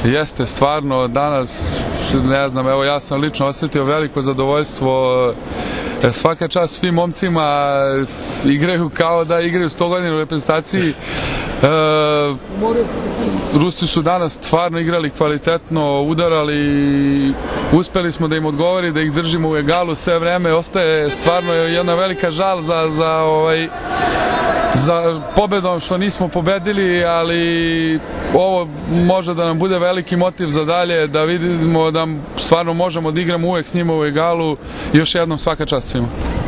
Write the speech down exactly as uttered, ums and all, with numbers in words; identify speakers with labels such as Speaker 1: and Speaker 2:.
Speaker 1: Jeste, stvarno, danas, ne znam, evo ja sam lično osjetio veliko zadovoljstvo. Svaka čast svim momcima, igraju kao da igraju sto godina u reprezentaciji. E, Rusi su danas stvarno igrali kvalitetno, udarali, uspeli smo da im odgovori, da ih držimo u egalu sve vreme. Ostaje stvarno jedna velika žal za, za, ovaj, za pobedom što nismo pobedili, ali ovo može da nam bude veliki motiv za dalje, da vidimo da stvarno možemo da igramo uvek s njima u egalu. Još jednom svaka čast svima.